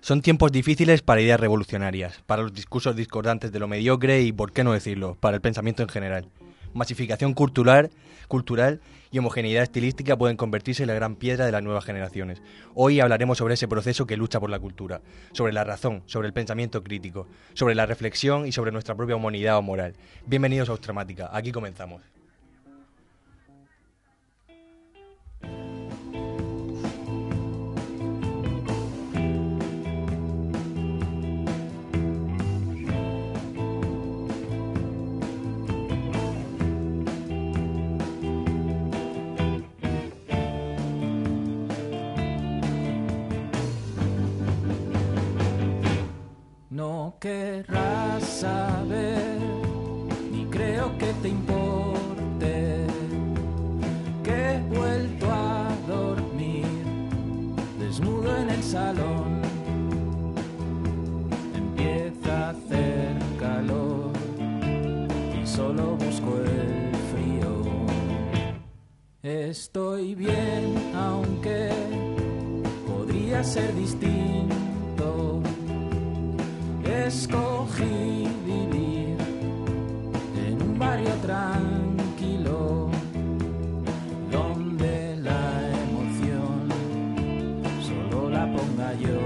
Son tiempos difíciles para ideas revolucionarias, para los discursos discordantes de lo mediocre y, por qué no decirlo, para el pensamiento en general. Masificación cultural y homogeneidad estilística pueden convertirse en la gran piedra de las nuevas generaciones. Hoy hablaremos sobre ese proceso que lucha por la cultura, sobre la razón, sobre el pensamiento crítico, sobre la reflexión y sobre nuestra propia humanidad o moral. Bienvenidos a Austramática, aquí comenzamos. No querrás saber, ni creo que te importe, que he vuelto a dormir desnudo en el salón. Empieza a hacer calor y solo busco el frío. Estoy bien, aunque podría ser distinto. Escogí vivir en un barrio tranquilo, donde la emoción solo la ponga yo,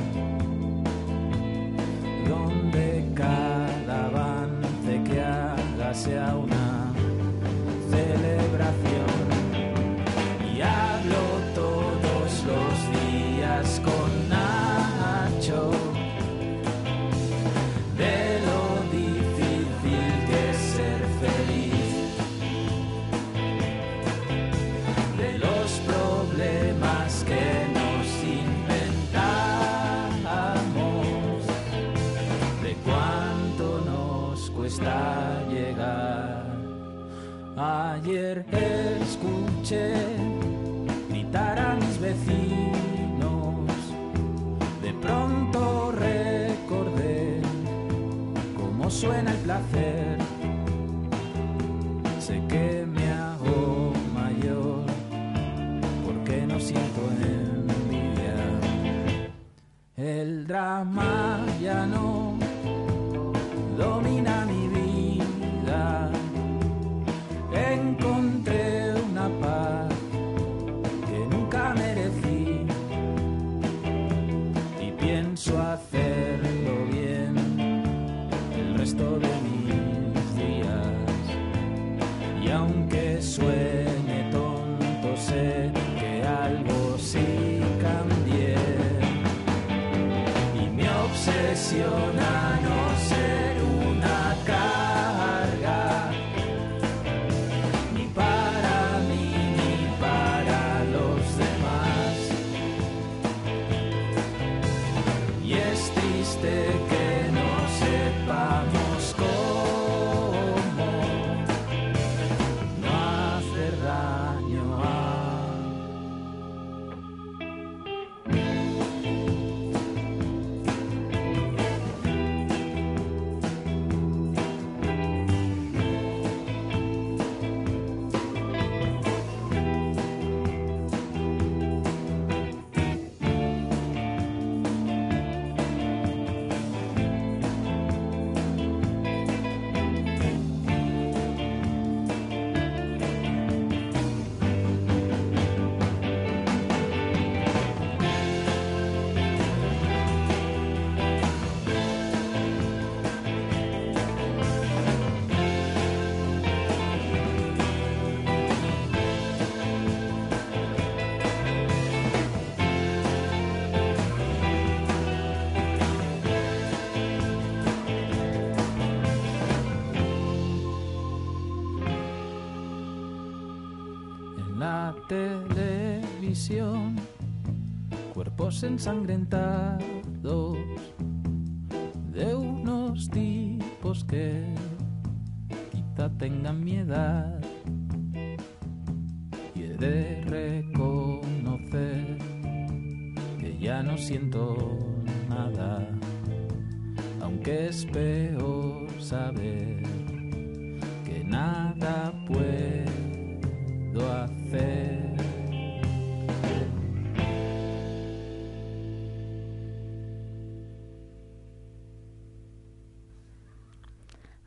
donde cada avance que haga sea una celebración. Y hablo todos los días con Nacho de lo difícil que es ser feliz, de los problemas que nos inventamos, de cuánto nos cuesta llegar. Ayer escuché gritar a mis vecinos, de pronto recordé cómo suena el placer. Sé que me hago mayor porque no siento envidia. El drama ya no domina mi vida. Encontré una paz que nunca merecí y pienso hacerlo bien el resto de mis días. Y aunque suene tonto, sé que algo sí cambié y me obsesiona no ser una carga, ni para mí ni para los demás. Y es triste que no sepamos cómo no hacer daño en la televisión. Cuerpos ensangrentados de unos tipos que quizá tengan mi edad. Y he de reconocer que ya no siento nada, aunque es peor saber que nada puedo hacer.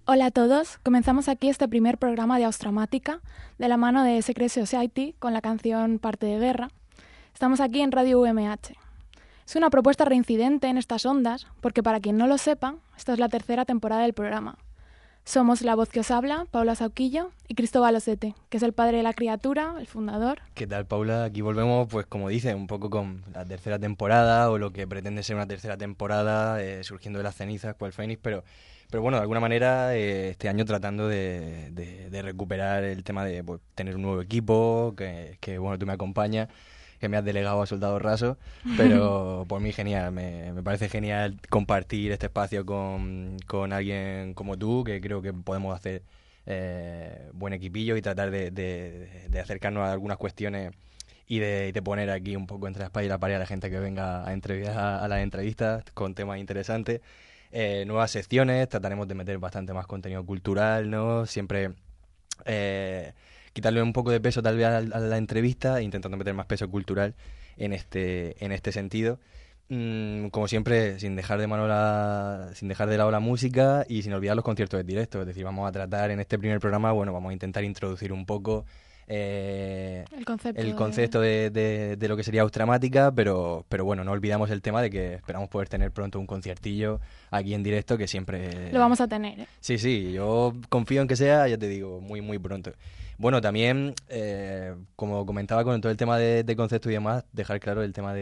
Hola a todos, comenzamos aquí este primer programa de Austramática de la mano de Secret Society con la canción Parte de Guerra. Estamos aquí en Radio UMH. Es una propuesta reincidente en estas ondas porque para quien no lo sepa, esta es la tercera temporada del programa. Somos la voz que os habla, Paula Sauquillo, y Cristóbal Osete, que es el padre de la criatura, el fundador. ¿Qué tal, Paula? Aquí volvemos, pues como dice, un poco con la tercera temporada o lo que pretende ser una tercera temporada, surgiendo de las cenizas, cual Fénix, pero bueno, de alguna manera este año tratando de recuperar el tema de pues, tener un nuevo equipo, que bueno, tú me acompañas, que me has delegado a Soldado Raso, pero por mí genial, me parece genial compartir este espacio con alguien como tú, que creo que podemos hacer buen equipillo y tratar de acercarnos a algunas cuestiones y de poner aquí un poco entre la espalda y la pared a la gente que venga a las entrevistas con temas interesantes. Nuevas secciones, trataremos de meter bastante más contenido cultural, ¿no? Siempre quitarle un poco de peso tal vez a la entrevista, intentando meter más peso cultural en este sentido. Como siempre, sin dejar de lado la música y sin olvidar los conciertos en directo. Es decir, vamos a tratar en este primer programa, bueno, vamos a intentar introducir un poco el concepto de lo que sería Austramática, pero bueno, no olvidamos el tema de que esperamos poder tener pronto un conciertillo aquí en directo, que siempre... Lo vamos a tener, ¿eh? Sí, yo confío en que sea, ya te digo, muy, muy pronto. Bueno, también, como comentaba con todo el tema de concepto y demás, dejar claro el tema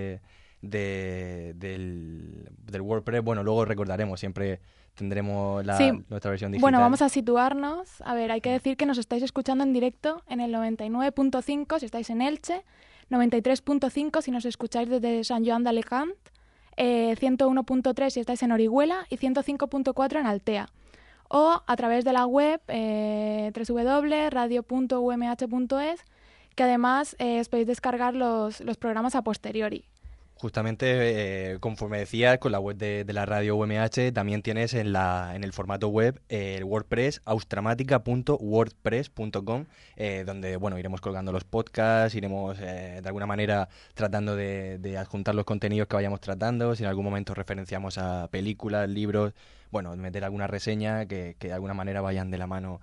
del WordPress. Bueno, luego recordaremos, siempre tendremos nuestra versión digital. Bueno, vamos a situarnos. A ver, hay que decir que nos estáis escuchando en directo en el 99.5 si estáis en Elche, 93.5 si nos escucháis desde Sant Joan d'Alacant, 101.3 si estáis en Orihuela y 105.4 en Altea. O a través de la web www.radio.umh.es, que además os podéis descargar los programas a posteriori. Justamente, conforme decías, con la web de la radio UMH también tienes en el formato web el WordPress, austramática.wordpress.com, donde bueno, iremos colgando los podcasts, iremos de alguna manera tratando de adjuntar los contenidos que vayamos tratando, si en algún momento referenciamos a películas, libros, bueno, meter alguna reseña que de alguna manera vayan de la mano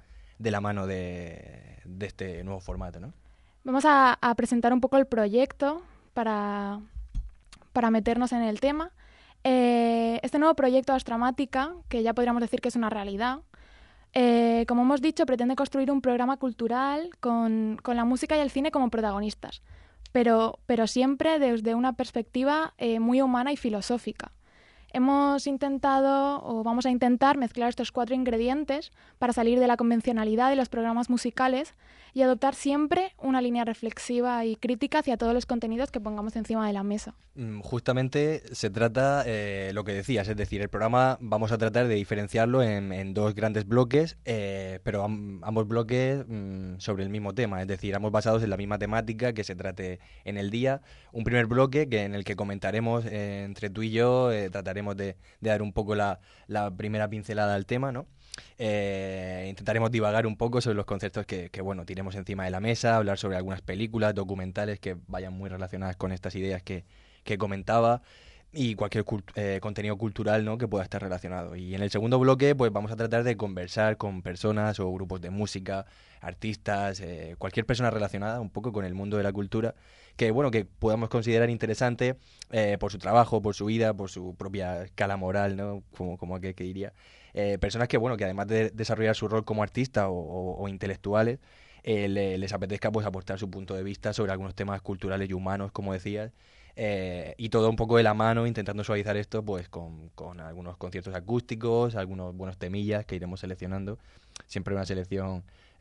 de este nuevo formato, ¿no? Vamos a presentar un poco el proyecto para meternos en el tema. Este nuevo proyecto Austramática, que ya podríamos decir que es una realidad, como hemos dicho, pretende construir un programa cultural con la música y el cine como protagonistas, pero siempre desde una perspectiva muy humana y filosófica. Hemos intentado, o vamos a intentar, mezclar estos 4 ingredientes para salir de la convencionalidad de los programas musicales y adoptar siempre una línea reflexiva y crítica hacia todos los contenidos que pongamos encima de la mesa. Justamente se trata lo que decías, es decir, el programa vamos a tratar de diferenciarlo en 2 grandes bloques, pero ambos bloques sobre el mismo tema, es decir, ambos basados en la misma temática que se trate en el día. Un primer bloque en el que comentaremos entre tú y yo, trataremos de dar un poco la primera pincelada al tema, ¿no? Intentaremos divagar un poco sobre los conceptos que bueno, tiremos encima de la mesa, hablar sobre algunas películas, documentales que vayan muy relacionadas con estas ideas que comentaba y cualquier contenido cultural, ¿no?, que pueda estar relacionado. Y en el segundo bloque pues vamos a tratar de conversar con personas o grupos de música, artistas, cualquier persona relacionada un poco con el mundo de la cultura que bueno, que podamos considerar interesante por su trabajo, por su vida, por su propia escala moral, ¿no?, como aquel que diría. Personas que bueno, que además de desarrollar su rol como artistas o intelectuales, les apetezca pues aportar su punto de vista sobre algunos temas culturales y humanos, como decías, y todo un poco de la mano, intentando suavizar esto pues con algunos conciertos acústicos, algunos buenos temillas que iremos seleccionando. Siempre una selección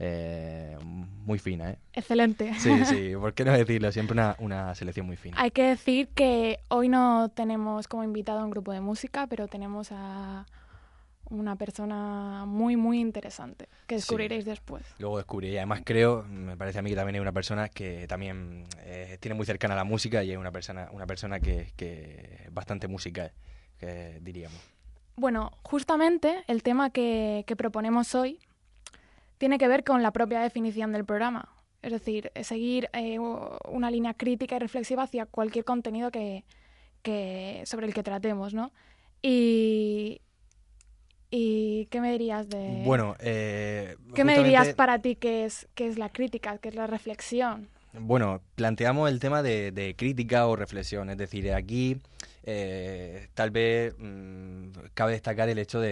muy fina, ¿eh? Excelente. Sí, ¿por qué no decirlo? Siempre una selección muy fina. Hay que decir que hoy no tenemos como invitado a un grupo de música, pero tenemos a una persona muy, muy interesante que descubriréis después. Luego descubriré. Además me parece a mí que también hay una persona que también tiene muy cercana a la música y es una persona que es bastante musical, que diríamos. Bueno, justamente el tema que proponemos hoy tiene que ver con la propia definición del programa. Es decir, seguir una línea crítica y reflexiva hacia cualquier contenido que sobre el que tratemos, ¿no? Y ¿Y qué me dirías Bueno, ¿qué me justamente, dirías para ti que es la crítica, que es la reflexión? bueno, planteamos el tema de crítica o reflexión, es decir, aquí tal vez cabe destacar el hecho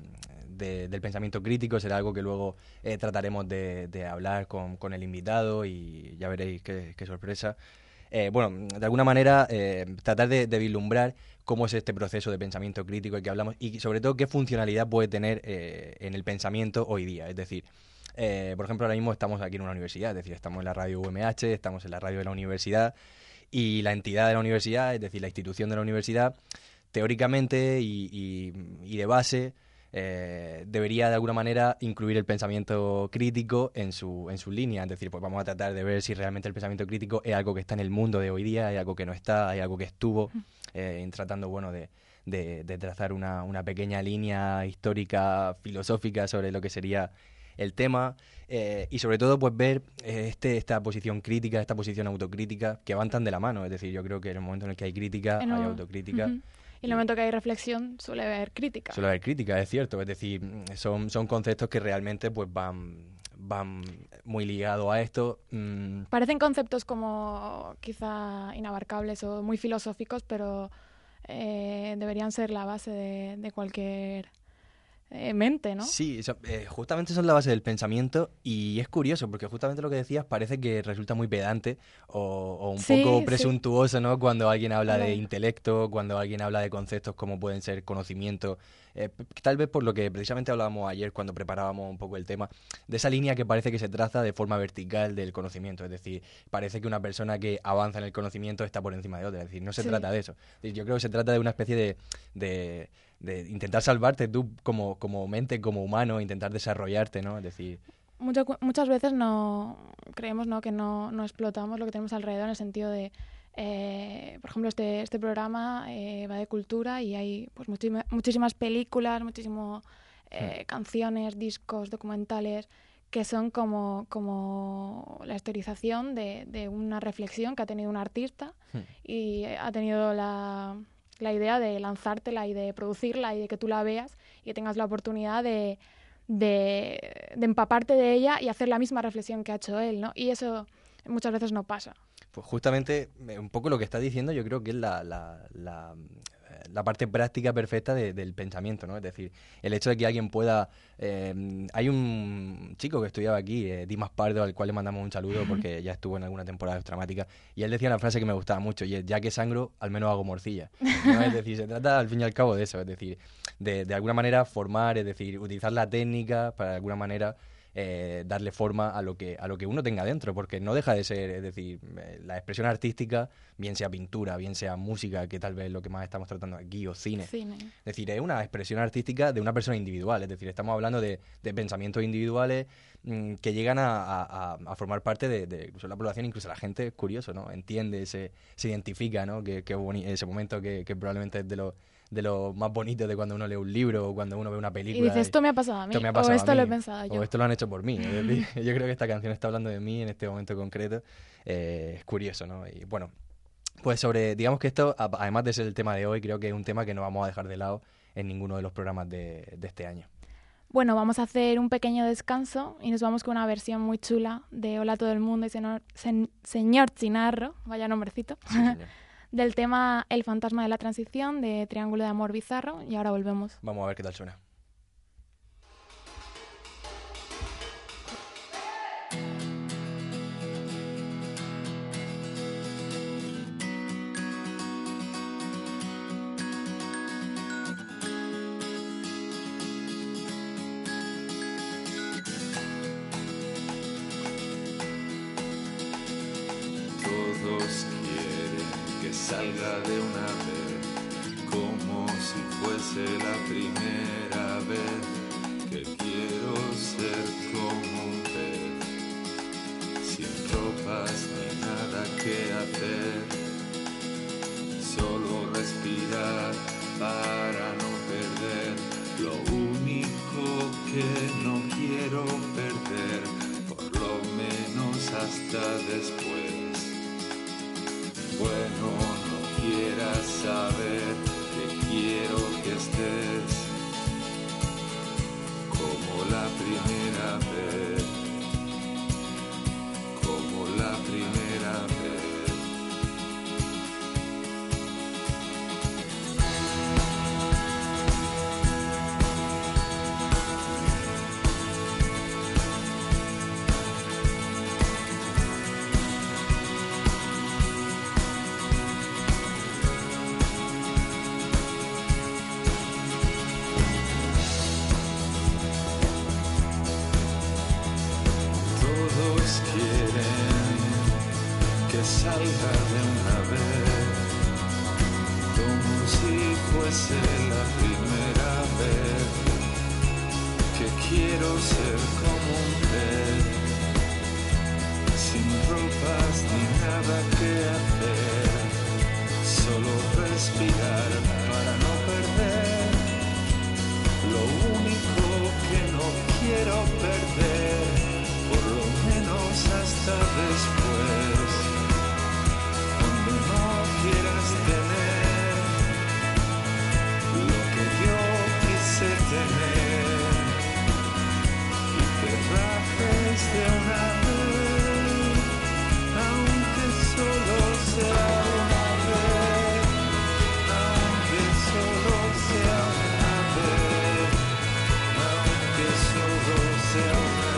del pensamiento crítico, será algo que luego trataremos de hablar con el invitado y ya veréis qué sorpresa. Bueno, de alguna manera tratar de vislumbrar cómo es este proceso de pensamiento crítico del que hablamos y sobre todo qué funcionalidad puede tener en el pensamiento hoy día. Es decir, por ejemplo, ahora mismo estamos aquí en una universidad, es decir, estamos en la radio UMH, estamos en la radio de la universidad y la entidad de la universidad, es decir, la institución de la universidad, teóricamente y de base debería de alguna manera incluir el pensamiento crítico en su línea. Es decir, pues vamos a tratar de ver si realmente el pensamiento crítico es algo que está en el mundo de hoy día, es algo que no está, es algo que estuvo, tratando, bueno, de trazar una pequeña línea histórica, filosófica sobre lo que sería el tema y sobre todo pues ver esta posición crítica, esta posición autocrítica que van tan de la mano. Es decir, yo creo que en el momento en el que hay crítica, hay autocrítica. Ujú. Y en el momento que hay reflexión suele haber crítica. Suele haber crítica, es cierto. Es decir, son conceptos que realmente pues van muy ligados a esto. Parecen conceptos como quizá inabarcables o muy filosóficos, pero deberían ser la base de cualquier mente, ¿no? Sí, justamente son la base del pensamiento y es curioso porque justamente lo que decías parece que resulta muy pedante o un Sí, poco sí. presuntuoso, ¿no? Cuando alguien habla de Claro. intelecto, cuando alguien habla de conceptos como pueden ser conocimiento, tal vez por lo que precisamente hablábamos ayer cuando preparábamos un poco el tema, de esa línea que parece que se traza de forma vertical del conocimiento, es decir, parece que una persona que avanza en el conocimiento está por encima de otra, es decir, no se Sí. trata de eso. Yo creo que se trata de una especie de intentar salvarte tú como mente, como humano, intentar desarrollarte, ¿no? Es decir, Muchas veces no creemos, ¿no?, que no explotamos lo que tenemos alrededor, en el sentido de, por ejemplo, este programa va de cultura y hay pues muchísimas películas, canciones, discos, documentales que son como la historización de una reflexión que ha tenido un artista y ha tenido la idea de lanzártela y de producirla y de que tú la veas y que tengas la oportunidad de empaparte de ella y hacer la misma reflexión que ha hecho él, ¿no? Y eso muchas veces no pasa. pues justamente un poco lo que estás diciendo yo creo que es la parte práctica perfecta del pensamiento, ¿no? Es decir, el hecho de que alguien pueda... hay un chico que estudiaba aquí, Dimas Pardo, al cual le mandamos un saludo porque ya estuvo en alguna temporada dramática, y él decía una frase que me gustaba mucho, y es, ya que sangro, al menos hago morcilla, ¿no? Es decir, se trata al fin y al cabo de eso, es decir, de alguna manera formar, es decir, utilizar la técnica para de alguna manera darle forma a lo que uno tenga dentro, porque no deja de ser, es decir, la expresión artística, bien sea pintura, bien sea música, que tal vez es lo que más estamos tratando aquí, o cine. Es decir, es una expresión artística de una persona individual, es decir, estamos hablando de pensamientos individuales que llegan a formar parte de incluso la población, incluso la gente, es curioso, ¿no? Entiende, se identifica, ¿no? Ese momento que probablemente es de lo más bonito de cuando uno lee un libro o cuando uno ve una película. Y dices, esto me ha pasado a mí, o esto lo he pensado yo. O esto lo han hecho por mí. Es decir, yo creo que esta canción está hablando de mí en este momento concreto. Es curioso, ¿no? Y bueno, pues digamos que esto, además de ser el tema de hoy, creo que es un tema que no vamos a dejar de lado en ninguno de los programas de este año. Bueno, vamos a hacer un pequeño descanso y nos vamos con una versión muy chula de Hola a todo el mundo y Señor Chinarro, vaya nombrecito. Sí, señor. Del tema El fantasma de la transición, de Triángulo de Amor Bizarro, y ahora volvemos. Vamos a ver qué tal suena. Todos quieren que salga de una vez, como si fuese la primera vez que quiero ser como un pez, sin ropas ni nada que hacer, solo respirar para no perder lo único que no quiero perder, por lo menos hasta después. Bueno, no quieras saber que quiero que estés salga de una vez, como si fuese la primera vez que quiero ser como un pez, sin ropas ni nada que hacer, solo respirar para no perder lo único que no quiero perder, por lo menos hasta después, cuando no quieras tener lo que yo quise tener y te rajes de una vez, aunque solo sea una vez, aunque solo sea una vez, aunque solo sea una vez.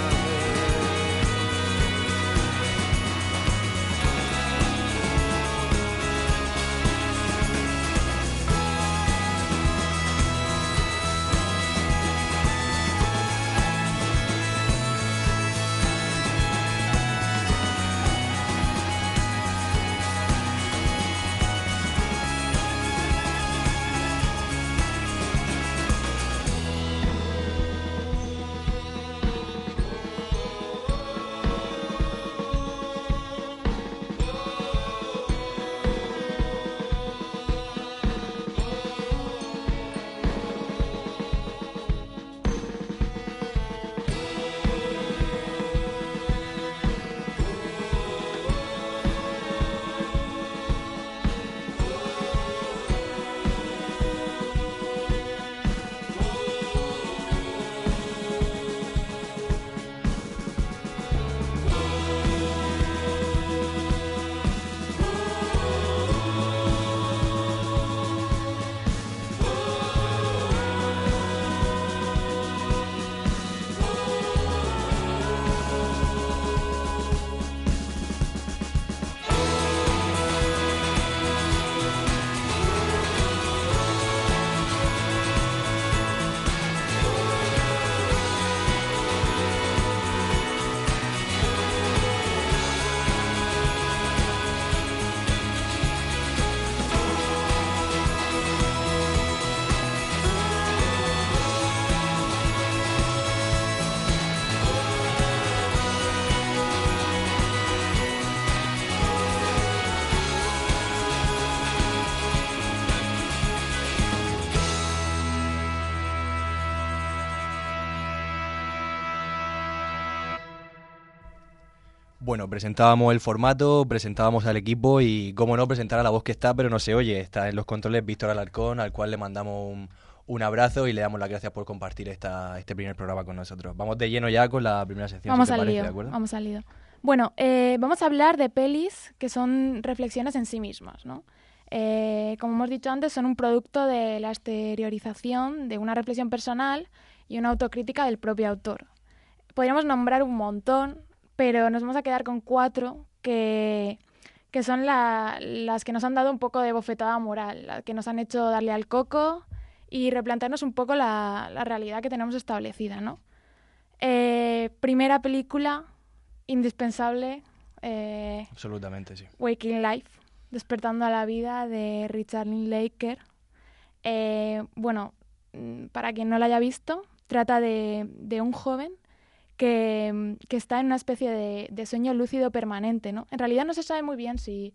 Bueno, presentábamos el formato, presentábamos al equipo y, cómo no, presentar a la voz que está, pero no se oye. Está en los controles Víctor Alarcón, al cual le mandamos un abrazo y le damos las gracias por compartir este primer programa con nosotros. Vamos de lleno ya con la primera sección, Vamos si te al parece, lío, ¿de acuerdo? vamos al lío. Bueno, vamos a hablar de pelis que son reflexiones en sí mismas, ¿no? Como hemos dicho antes, son un producto de la exteriorización de una reflexión personal y una autocrítica del propio autor. Podríamos nombrar un montón, pero nos vamos a quedar con 4 que son las que nos han dado un poco de bofetada moral, las que nos han hecho darle al coco y replantearnos un poco la realidad que tenemos establecida, ¿no? Primera película indispensable, Absolutamente, sí. Waking Life, Despertando a la vida, de Richard Linklater. Bueno, para quien no la haya visto, trata de un joven que está en una especie de sueño lúcido permanente, ¿no? En realidad no se sabe muy bien si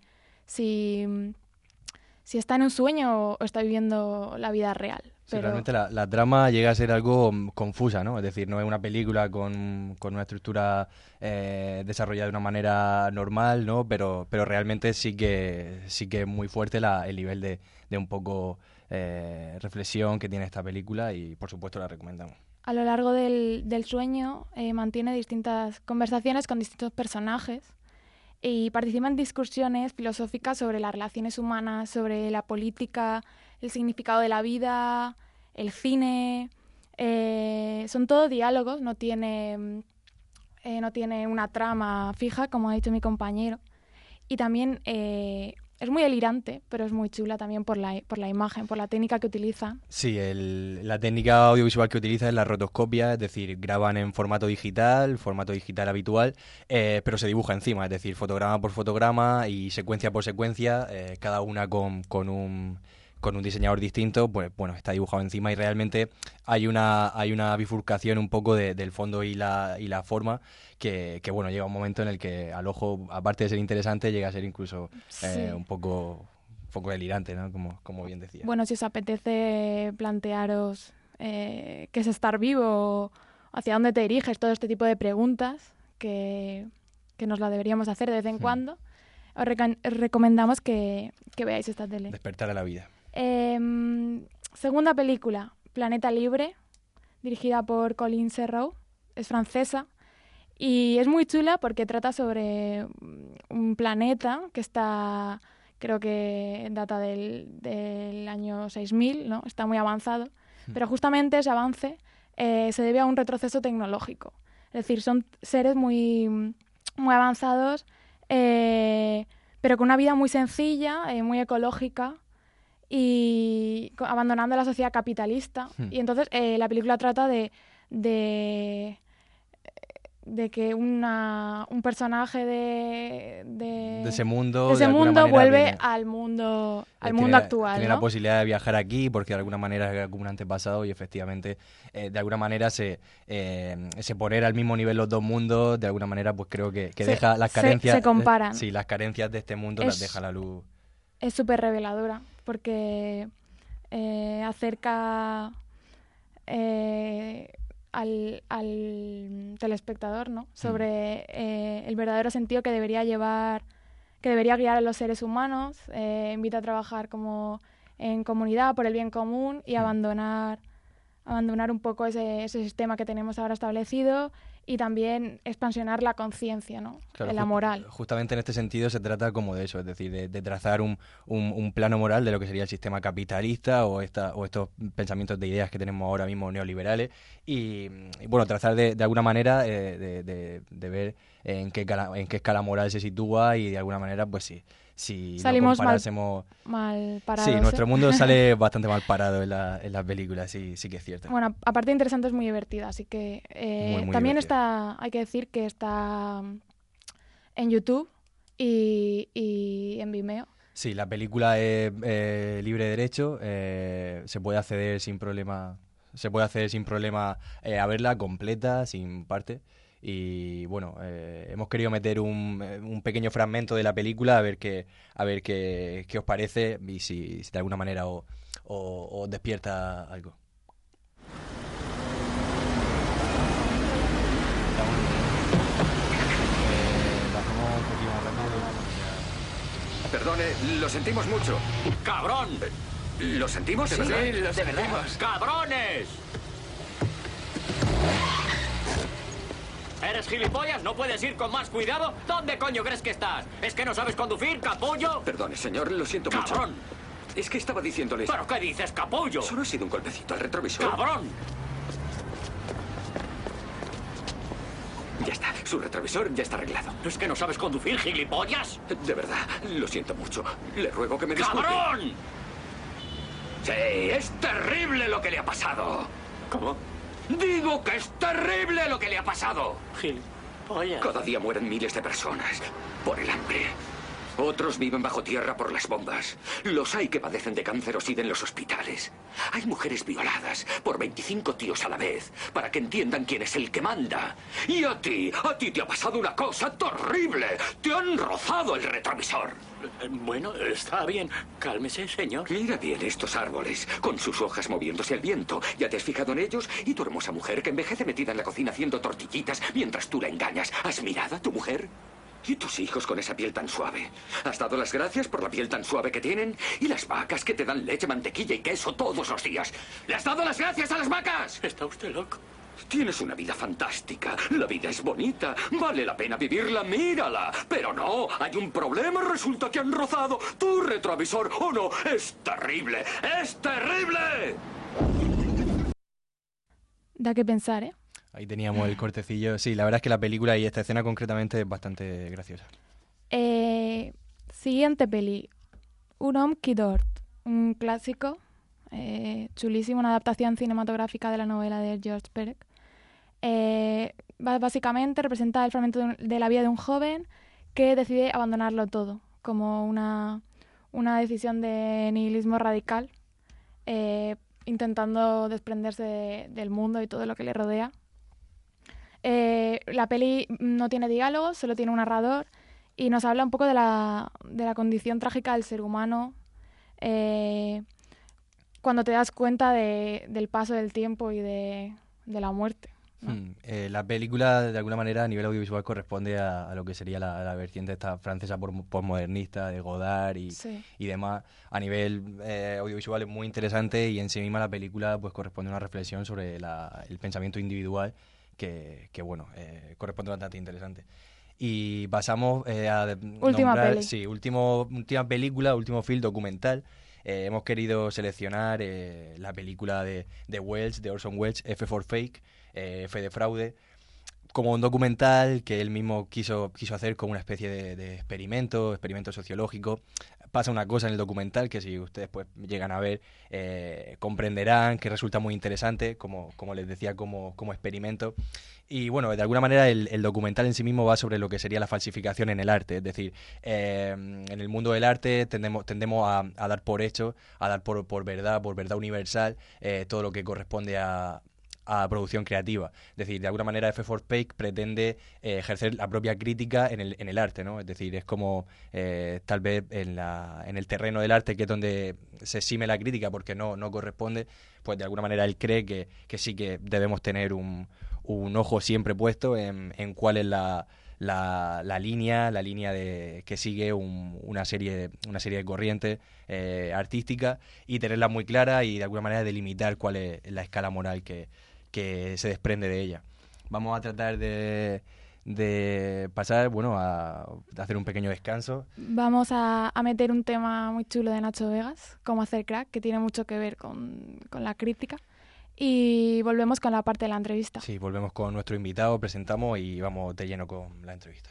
está en un sueño o está viviendo la vida real. Sí, Pero realmente la trama llega a ser algo confusa, ¿no? Es decir, no es una película con una estructura desarrollada de una manera normal, ¿no? Pero realmente sí que es muy fuerte el nivel de un poco reflexión que tiene esta película y, por supuesto, la recomendamos. a lo largo del sueño mantiene distintas conversaciones con distintos personajes y participa en discusiones filosóficas sobre las relaciones humanas, sobre la política, el significado de la vida, el cine. Son todo diálogos, no tiene una trama fija, como ha dicho mi compañero. Y también el es muy delirante, pero es muy chula también por la imagen, por la técnica que utilizan. Sí, la técnica audiovisual que utiliza es la rotoscopia, es decir, graban en formato digital habitual, pero se dibuja encima, es decir, fotograma por fotograma y secuencia por secuencia, cada una con un diseñador distinto, pues bueno, está dibujado encima y realmente hay una bifurcación un poco del fondo y la forma que bueno, llega un momento en el que al ojo, aparte de ser interesante, llega a ser incluso Sí. un poco delirante, ¿no? Como bien decía. Bueno, si os apetece plantearos qué es estar vivo, hacia dónde te diriges, todo este tipo de preguntas que nos la deberíamos hacer de vez en cuando, os recomendamos que veáis esta tele. Despertar a la vida. Segunda película, Planeta Libre, dirigida por Colin Serrault, es francesa y es muy chula porque trata sobre un planeta que está, creo que data del año 6000, ¿no? Está muy avanzado, pero justamente ese avance se debe a un retroceso tecnológico. Es decir, son seres muy, muy avanzados, pero con una vida muy sencilla, muy ecológica, y abandonando la sociedad capitalista. Y entonces la película trata de que un personaje de ese mundo, de ese de alguna mundo manera vuelve viene- al mundo tiene actual, tiene ¿no? la posibilidad de viajar aquí porque de alguna manera es como un antepasado y efectivamente de alguna manera se poner al mismo nivel los dos mundos, de alguna manera pues creo que deja las carencias. Se comparan. Sí, las carencias de este mundo las deja a la luz. Es súper reveladora porque acerca al telespectador, ¿no? Sobre el verdadero sentido que debería guiar a los seres humanos, invita a trabajar como en comunidad por el bien común y abandonar un poco ese sistema que tenemos ahora establecido y también expansionar la conciencia, ¿no? Claro, la moral. Justamente en este sentido se trata como de eso, es decir, de trazar un plano moral de lo que sería el sistema capitalista o estos pensamientos de ideas que tenemos ahora mismo neoliberales y bueno, trazar de alguna manera de ver en qué escala moral se sitúa y de alguna manera pues si Salimos lo comparásemos mal parados. Sí, nuestro mundo sale bastante mal parado en las películas, sí que es cierto. Bueno, aparte de interesante, es muy divertida, así que Muy también divertida. hay que decir que está en YouTube y en Vimeo. Sí, la película es libre de derecho, se puede acceder sin problema, a verla completa, sin parte. Y bueno, hemos querido meter un pequeño fragmento de la película a ver qué os parece y si de alguna manera os despierta algo. Lo hacemos un poquito más rápido. Perdone, lo sentimos mucho. ¡Cabrón! ¿Lo sentimos de verdad? Sí, lo sentimos. ¡Cabrones! ¿Eres gilipollas? ¿No puedes ir con más cuidado? ¿Dónde coño crees que estás? ¿Es que no sabes conducir, capullo? Perdone, señor, lo siento mucho. ¡Cabrón! Es que estaba diciéndoles... ¿Pero qué dices, capullo? Solo ha sido un golpecito al retrovisor. ¡Cabrón! Ya está, su retrovisor ya está arreglado. ¿Es que no sabes conducir, gilipollas? De verdad, lo siento mucho. Le ruego que me disculpe. ¡Cabrón! Sí, es terrible lo que le ha pasado. ¿Cómo? Digo que es terrible lo que le ha pasado. Gilipollas. Cada día mueren miles de personas por el hambre. Otros viven bajo tierra por las bombas. Los hay que padecen de cáncer o siguen en los hospitales. Hay mujeres violadas por 25 tíos a la vez para que entiendan quién es el que manda. Y a ti te ha pasado una cosa terrible. Te han rozado el retrovisor. Bueno, está bien. Cálmese, señor. Mira bien estos árboles, con sus hojas moviéndose al viento. ¿Ya te has fijado en ellos? Y tu hermosa mujer que envejece metida en la cocina haciendo tortillitas mientras tú la engañas. ¿Has mirado a tu mujer? ¿Y tus hijos con esa piel tan suave? ¿Has dado las gracias por la piel tan suave que tienen? ¿Y las vacas que te dan leche, mantequilla y queso todos los días? ¿Le has dado las gracias a las vacas? ¿Está usted loco? Tienes una vida fantástica. La vida es bonita. Vale la pena vivirla. Mírala. Pero no, hay un problema. Resulta que han rozado tu retrovisor. ¡Oh, no! ¡Es terrible! ¡Es terrible! Da que pensar, ¿eh? Ahí teníamos el cortecillo. Sí, la verdad es que la película y esta escena concretamente es bastante graciosa. Siguiente peli. Un Homme qui dort, un clásico chulísimo, una adaptación cinematográfica de la novela de George Perec. Básicamente representa el fragmento de la vida de un joven que decide abandonarlo todo, como una decisión de nihilismo radical, intentando desprenderse del mundo y todo lo que le rodea. La peli no tiene diálogos, solo tiene un narrador y nos habla un poco de la condición trágica del ser humano cuando te das cuenta del paso del tiempo y de la muerte, ¿no? La película, de alguna manera, a nivel audiovisual, corresponde a lo que sería la vertiente esta francesa postmodernista de Godard y demás. A nivel audiovisual es muy interesante y en sí misma la película pues corresponde a una reflexión sobre el pensamiento individual que corresponde bastante interesante. Y pasamos a Última nombrar, peli. sí, última película, último film documental. Hemos querido seleccionar la película de Wells, de Orson Welles, F for Fake, F de fraude, como un documental que él mismo quiso hacer como una especie de experimento sociológico. Pasa una cosa en el documental que si ustedes pues llegan a ver comprenderán que resulta muy interesante, como les decía, como experimento. Y bueno, de alguna manera el documental en sí mismo va sobre lo que sería la falsificación en el arte. Es decir, en el mundo del arte tendemos a dar por hecho, a dar por verdad universal, todo lo que corresponde a producción creativa. Es decir, de alguna manera F for Fake pretende ejercer la propia crítica en el arte, ¿no? Es decir, es como tal vez en el terreno del arte, que es donde se exime la crítica porque no corresponde, pues de alguna manera él cree que sí que debemos tener un ojo siempre puesto en cuál es la línea que sigue una serie de corrientes artísticas y tenerla muy clara y de alguna manera delimitar cuál es la escala moral que se desprende de ella. Vamos a tratar de pasar, a hacer un pequeño descanso. Vamos a meter un tema muy chulo de Nacho Vegas, Cómo hacer crack, que tiene mucho que ver con la crítica. Y volvemos con la parte de la entrevista. Sí, volvemos con nuestro invitado, presentamos y vamos de lleno con la entrevista.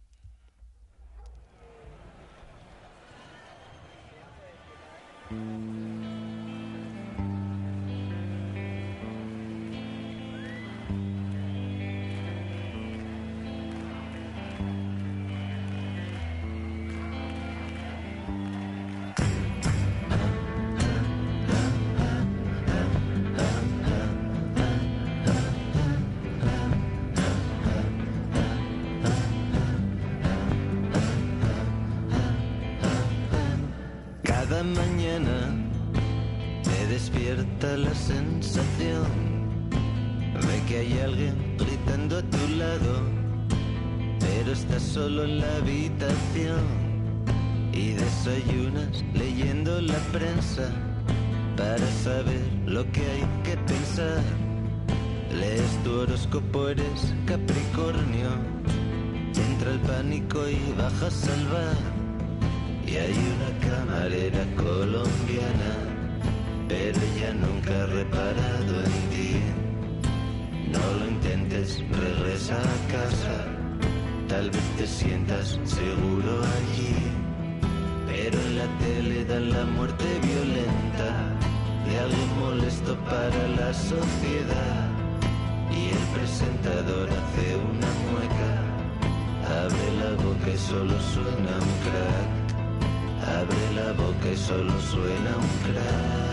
Cada mañana te despierta la sensación de que hay alguien gritando a tu lado, pero estás solo en la habitación y desayunas leyendo la prensa para saber lo que hay que pensar. Lees tu horóscopo, eres Capricornio, te entra el pánico y bajas al bar. Y hay una camarera colombiana, pero ella nunca ha reparado en ti. No lo intentes, regresa a casa, tal vez te sientas seguro allí. Pero en la tele dan la muerte violenta de alguien molesto para la sociedad. Y el presentador hace una mueca, abre la boca y solo suena un crack. Abre la boca y solo suena un crack.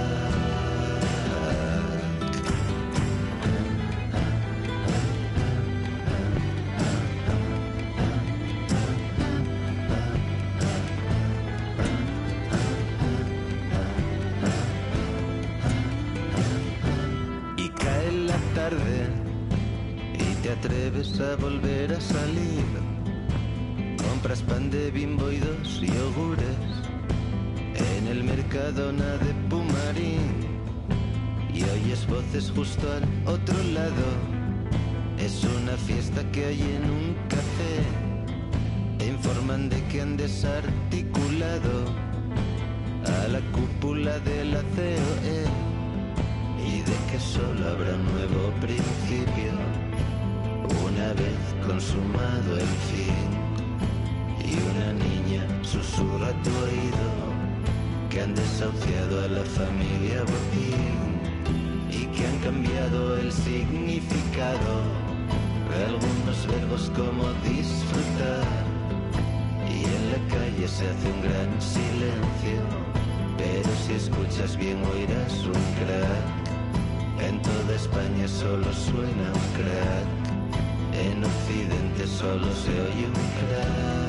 Y cae la tarde y te atreves a volver a salir. Compras pan de Bimbo y 2 yogures en el Mercadona de Pumarín y oyes voces justo al otro lado. Es una fiesta que hay en un café. Te informan de que han desarticulado a la cúpula de la COE y de que solo habrá un nuevo principio una vez consumado el fin. Y una niña susurra a tu oído que han desahuciado a la familia Botín y que han cambiado el significado de algunos verbos como disfrutar. Y en la calle se hace un gran silencio, pero si escuchas bien oirás un crack. En toda España solo suena un crack, en Occidente solo se oye un crack.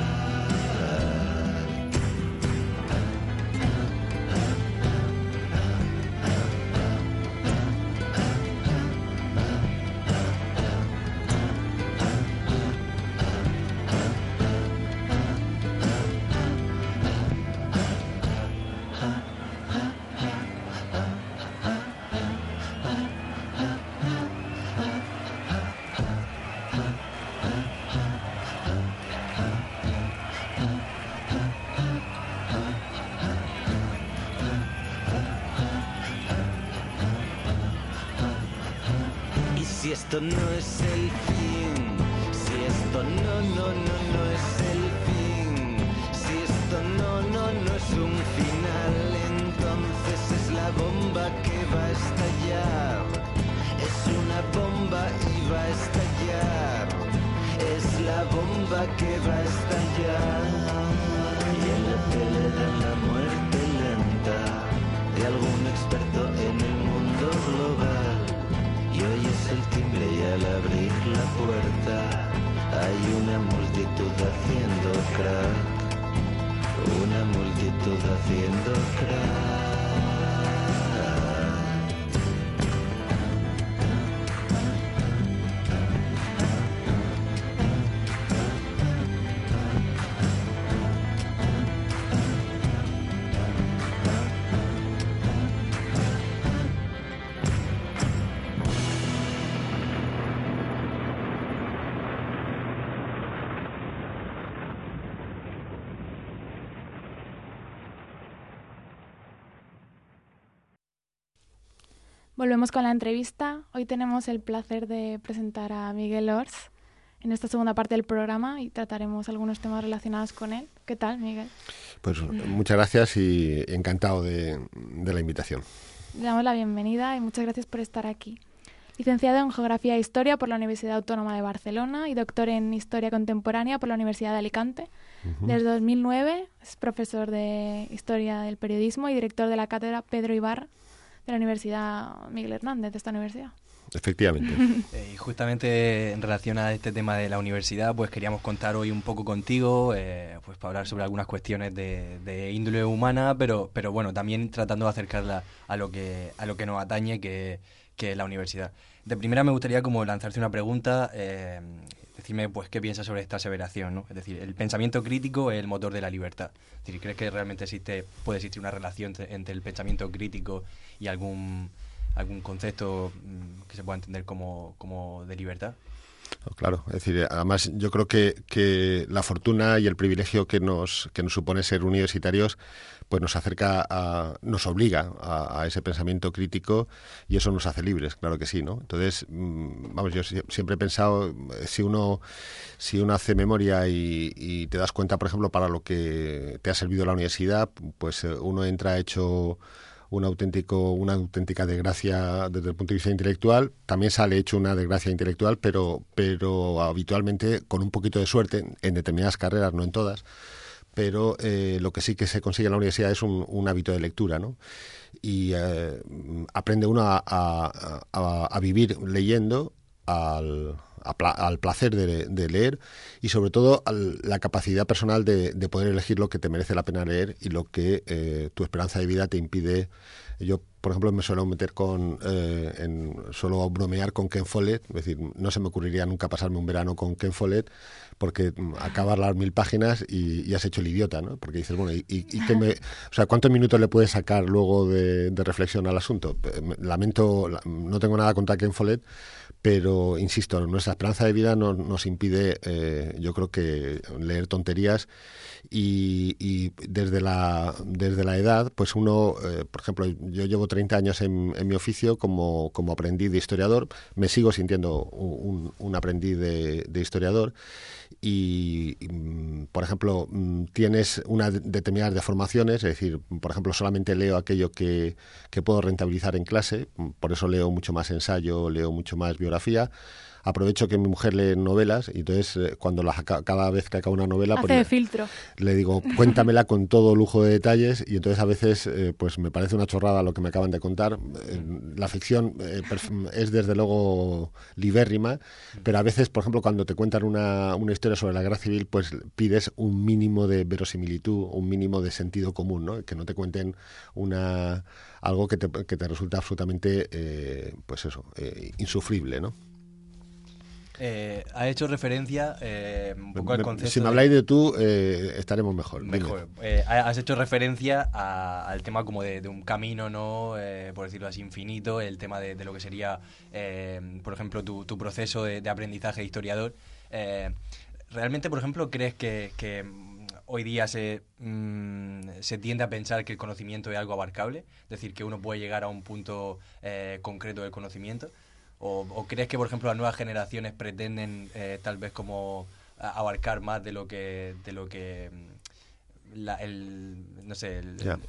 Si esto no es el fin, si esto no es el fin, si esto no es un final, entonces es la bomba que va a estallar. Es una bomba y va a estallar. Es la bomba que va a estallar. Y en la tele dan la muerte lenta de algún experto en el mundo global. Y oyes el timbre y al abrir la puerta hay una multitud haciendo crack, una multitud haciendo crack. Volvemos con la entrevista. Hoy tenemos el placer de presentar a Miguel Ors en esta segunda parte del programa y trataremos algunos temas relacionados con él. ¿Qué tal, Miguel? Pues muchas gracias y encantado de la invitación. Le damos la bienvenida y muchas gracias por estar aquí. Licenciado en Geografía e Historia por la Universidad Autónoma de Barcelona y doctor en Historia Contemporánea por la Universidad de Alicante. Desde 2009 es profesor de Historia del Periodismo y director de la cátedra Pedro Ibarra de la Universidad Miguel Hernández, de esta universidad. Efectivamente. Y justamente en relación a este tema de la universidad, pues queríamos contar hoy un poco contigo, pues para hablar sobre algunas cuestiones de índole humana, pero bueno, también tratando de acercarla a lo que nos atañe, que es la universidad. De primera me gustaría como lanzarte una pregunta, decirme pues qué piensas sobre esta aseveración, ¿no? Es decir, el pensamiento crítico es el motor de la libertad. Es decir, ¿crees que realmente puede existir una relación entre el pensamiento crítico y algún concepto que se pueda entender como de libertad? Claro, es decir, además yo creo que la fortuna y el privilegio que nos supone ser universitarios pues nos obliga a ese pensamiento crítico y eso nos hace libres, claro que sí, ¿no? Entonces, vamos, yo siempre he pensado, si uno hace memoria y te das cuenta, por ejemplo, para lo que te ha servido la universidad, pues uno entra hecho una auténtica desgracia desde el punto de vista intelectual, también sale hecho una desgracia intelectual, pero habitualmente con un poquito de suerte en determinadas carreras, no en todas, pero lo que sí que se consigue en la universidad es un hábito de lectura, ¿no? Y aprende uno a vivir leyendo, al placer de leer y sobre todo la capacidad personal de poder elegir lo que te merece la pena leer y lo que tu esperanza de vida te impide. Yo, por ejemplo, me suelo meter suelo bromear con Ken Follett, es decir, no se me ocurriría nunca pasarme un verano con Ken Follett porque acabas las 1000 páginas y has hecho el idiota, ¿no? Porque dices, bueno, o sea, ¿cuántos minutos le puedes sacar luego de reflexión al asunto? Lamento, no tengo nada contra Ken Follett, pero insisto, nuestra esperanza de vida nos impide, yo creo que leer tonterías y desde la edad, pues uno, por ejemplo, yo llevo 30 años en mi oficio como aprendiz de historiador, me sigo sintiendo un aprendiz de historiador y, por ejemplo, tienes unas determinadas deformaciones, es decir, por ejemplo, solamente leo aquello que puedo rentabilizar en clase, por eso leo mucho más ensayo, leo mucho más biografía. Aprovecho que mi mujer lee novelas y entonces cuando cada vez que acaba una novela Hace pues de filtro. le digo, cuéntamela con todo lujo de detalles y entonces a veces pues me parece una chorrada lo que me acaban de contar. La ficción es desde luego libérrima, pero a veces, por ejemplo, cuando te cuentan una historia sobre la guerra civil, pues pides un mínimo de verosimilitud, un mínimo de sentido común, ¿no? Que no te cuenten algo que te resulta absolutamente pues eso, insufrible, ¿no? Ha hecho referencia un poco al concepto. Si me habláis de tú, estaremos mejor. Has hecho referencia al tema como de un camino, ¿no? Por decirlo así, infinito, el tema de lo que sería, por ejemplo, tu proceso de aprendizaje de historiador. ¿Realmente, por ejemplo, crees que hoy día se tiende a pensar que el conocimiento es algo abarcable? Es decir, que uno puede llegar a un punto concreto del conocimiento. ¿O crees que, por ejemplo, las nuevas generaciones pretenden tal vez como abarcar más de lo que no sé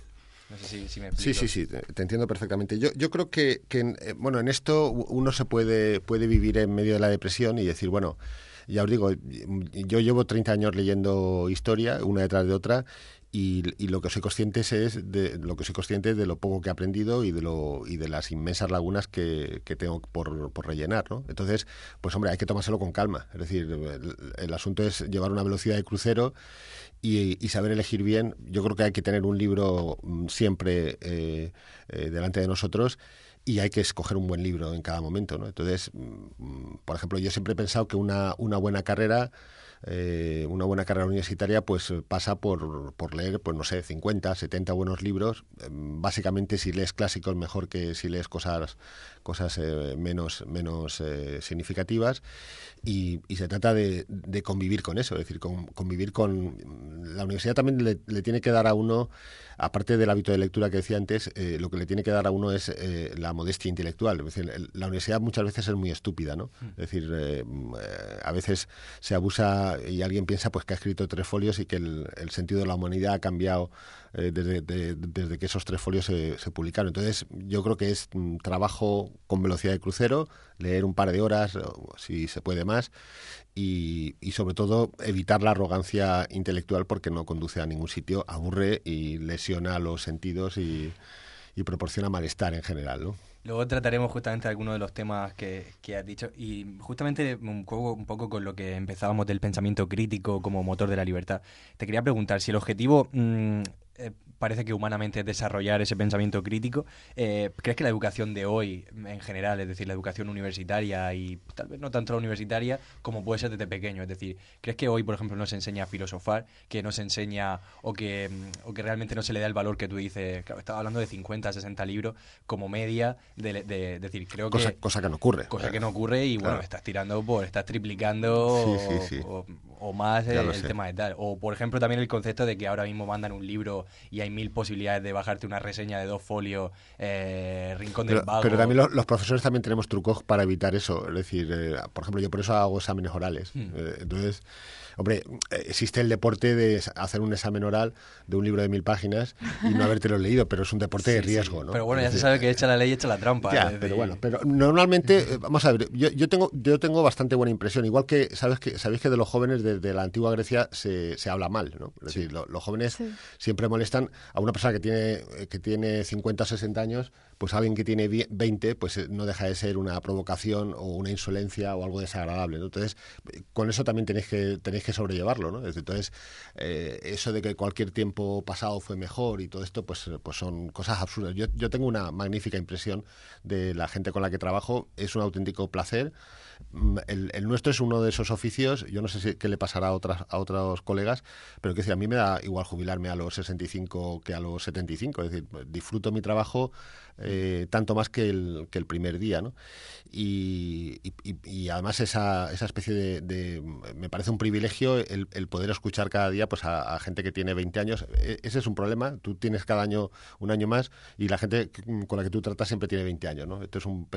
si me explico? Sí, te entiendo perfectamente. Yo creo que en esto uno se puede vivir en medio de la depresión y decir, bueno, ya os digo, yo llevo 30 años leyendo historia, una detrás de otra, y lo que soy consciente es de lo poco que he aprendido y de las inmensas lagunas que tengo por rellenar, ¿no? Entonces, pues hombre, hay que tomárselo con calma. Es decir, el asunto es llevar una velocidad de crucero y saber elegir bien. Yo creo que hay que tener un libro siempre delante de nosotros. Y hay que escoger un buen libro en cada momento, ¿no? Entonces, por ejemplo, yo siempre he pensado que una buena carrera universitaria pues pasa por leer, pues no sé, 50, 70 buenos libros. Básicamente, si lees clásicos, mejor que si lees cosas menos significativas. Y se trata de convivir con eso, es decir, convivir con... La universidad también le tiene que dar a uno, aparte del hábito de lectura que decía antes, lo que le tiene que dar a uno es la modestia intelectual. Es decir, la universidad muchas veces es muy estúpida, ¿no? Es decir, a veces se abusa y alguien piensa pues que ha escrito 3 folios y que el sentido de la humanidad ha cambiado desde que esos 3 folios se publicaron. Entonces, yo creo que es trabajo con velocidad de crucero, leer un par de horas, si se puede más, y sobre todo evitar la arrogancia intelectual porque no conduce a ningún sitio, aburre y lesiona los sentidos y proporciona malestar en general, ¿no? Luego trataremos justamente algunos de los temas que has dicho y justamente un poco con lo que empezábamos del pensamiento crítico como motor de la libertad. Te quería preguntar si el objetivo parece que humanamente es desarrollar ese pensamiento crítico. ¿Crees que la educación de hoy, en general, es decir, la educación universitaria y tal vez no tanto la universitaria, como puede ser desde pequeño? Es decir, ¿crees que hoy, por ejemplo, no se enseña a filosofar, que no se enseña o que realmente no se le da el valor que tú dices? Claro, estaba hablando de 50, 60 libros como media, de decir, creo que... Cosa que no ocurre. Cosa que no ocurre y, bueno, claro, estás triplicando sí. o más el tema de tal. O, por ejemplo, también el concepto de que ahora mismo mandan un libro y hay 1000 posibilidades de bajarte una reseña de 2 folios, Rincón del Vago. Pero también los profesores también tenemos trucos para evitar eso. Es decir, por ejemplo, yo por eso hago exámenes orales. Entonces, hombre, existe el deporte de hacer un examen oral de un libro de 1000 páginas y no habértelo leído, pero es un deporte de riesgo, ¿no? Pero bueno, ya se sabe que echa la ley, echa la trampa. Ya, pero normalmente, vamos a ver, yo tengo bastante buena impresión. Igual que sabéis que de los jóvenes desde la antigua Grecia se habla mal, ¿no? Es decir, los jóvenes siempre molestan a una persona que tiene 50 o 60 años, pues alguien que tiene 20, pues no deja de ser una provocación o una insolencia o algo desagradable, ¿no? Entonces, con eso también tenéis que sobrellevarlo, ¿no? Entonces, eso de que cualquier tiempo pasado fue mejor y todo esto, pues son cosas absurdas. Yo tengo una magnífica impresión de la gente con la que trabajo, es un auténtico placer. El nuestro es uno de esos oficios, yo no sé qué le pasará a otros colegas, pero que a mí me da igual jubilarme a los 65 que a los 75. Es decir, disfruto mi trabajo tanto más que el primer día, ¿no? Y además esa especie me parece un privilegio el poder escuchar cada día pues a gente que tiene 20 años. Ese es un problema. Tú tienes cada año un año más y la gente con la que tú tratas siempre tiene 20 años, ¿no? Esto es un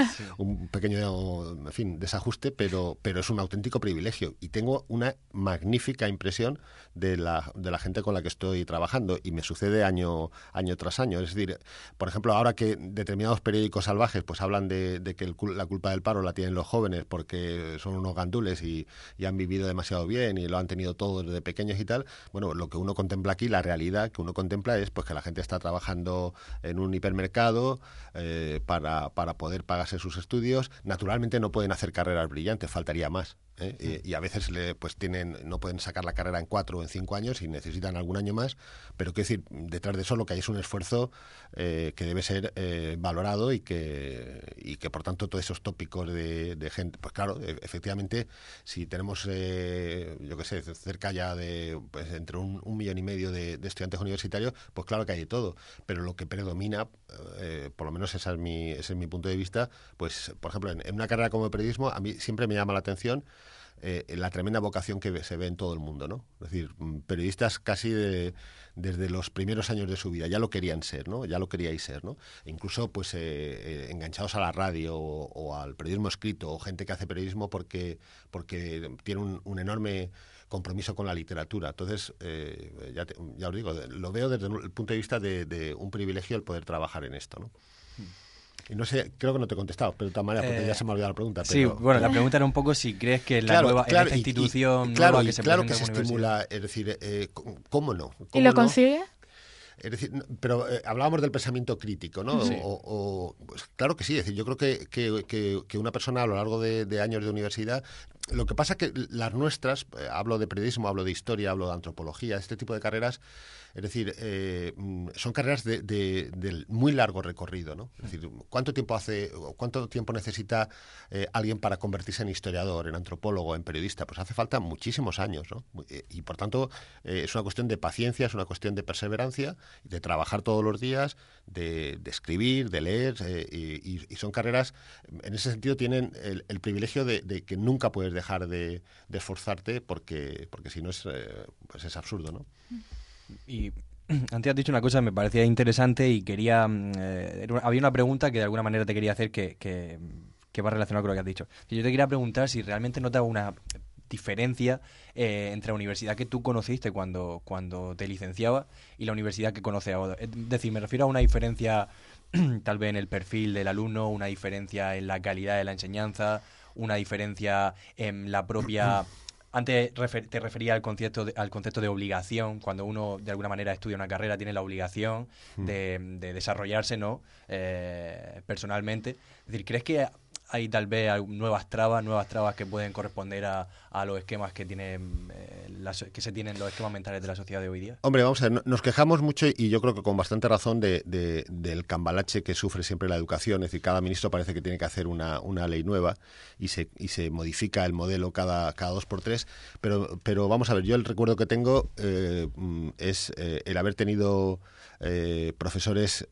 pequeño en fin, desajuste, pero es un auténtico privilegio. Y tengo una magnífica impresión de la gente con la que estoy trabajando y me sucede año tras año. Es decir, por ejemplo, ahora que determinados periódicos salvajes pues hablan de que la culpa del paro la tienen los jóvenes porque son unos gandules y han vivido demasiado bien y lo han tenido todo desde pequeños y tal, bueno, lo que uno contempla aquí, la realidad que uno contempla es pues que la gente está trabajando en un hipermercado para poder pagarse sus estudios. Naturalmente no pueden hacer carreras brillantes, faltaría más. Y a veces no pueden sacar la carrera en 4 o en 5 años y necesitan algún año más, pero quiero decir, detrás de eso lo que hay es un esfuerzo que debe ser valorado y que por tanto todos esos tópicos de gente, pues claro, efectivamente si tenemos yo qué sé, cerca ya de pues entre 1,5 millones de estudiantes universitarios, pues claro que hay de todo, pero lo que predomina, por lo menos ese es mi punto de vista, pues por ejemplo en una carrera como el periodismo a mí siempre me llama la atención la tremenda vocación que se ve en todo el mundo, ¿no? Es decir, periodistas casi desde los primeros años de su vida ya lo querían ser, ¿no? Ya lo queríais ser, ¿no? E incluso pues enganchados a la radio o al periodismo escrito o gente que hace periodismo porque tiene un enorme compromiso con la literatura. Entonces, ya os digo, lo veo desde el punto de vista de un privilegio el poder trabajar en esto, ¿no? Y no sé, creo que no te he contestado, pero de todas maneras, porque ya se me ha olvidado la pregunta. Sí, bueno, la pregunta era un poco si crees que en esta institución nueva que se claro que presenta se como estimula, es decir, ¿cómo no? ¿Y lo consigue? Es decir, pero hablábamos del pensamiento crítico, ¿no? Sí. Pues, claro que sí, es decir, yo creo que una persona a lo largo de años de universidad, lo que pasa que las nuestras, hablo de periodismo, hablo de historia, hablo de antropología, este tipo de carreras, es decir, son carreras de muy largo recorrido, ¿no? Es decir, ¿cuánto tiempo necesita alguien para convertirse en historiador, en antropólogo, en periodista? Pues hace falta muchísimos años, ¿no? Y por tanto, es una cuestión de paciencia, es una cuestión de perseverancia, de trabajar todos los días, de escribir, de leer, y son carreras, en ese sentido, tienen el privilegio de que nunca puedes dejar de esforzarte porque si no pues es absurdo, ¿no? Y antes has dicho una cosa que me parecía interesante y quería... había una pregunta que de alguna manera te quería hacer que va relacionada con lo que has dicho. Yo te quería preguntar si realmente notas una diferencia entre la universidad que tú conociste cuando te licenciabas y la universidad que conoces ahora. Es decir, me refiero a una diferencia tal vez en el perfil del alumno, una diferencia en la calidad de la enseñanza, una diferencia en la propia... Antes te refería al concepto de obligación. Cuando uno de alguna manera estudia una carrera tiene la obligación de desarrollarse, ¿no? Personalmente. Es decir, ¿crees que hay tal vez nuevas trabas que pueden corresponder a los esquemas que tienen que se tienen los esquemas mentales de la sociedad de hoy día? Hombre, vamos a ver, nos quejamos mucho y yo creo que con bastante razón del cambalache que sufre siempre la educación. Es decir, cada ministro parece que tiene que hacer una ley nueva y se modifica el modelo cada 2x3, pero vamos a ver, yo el recuerdo que tengo es el haber tenido profesores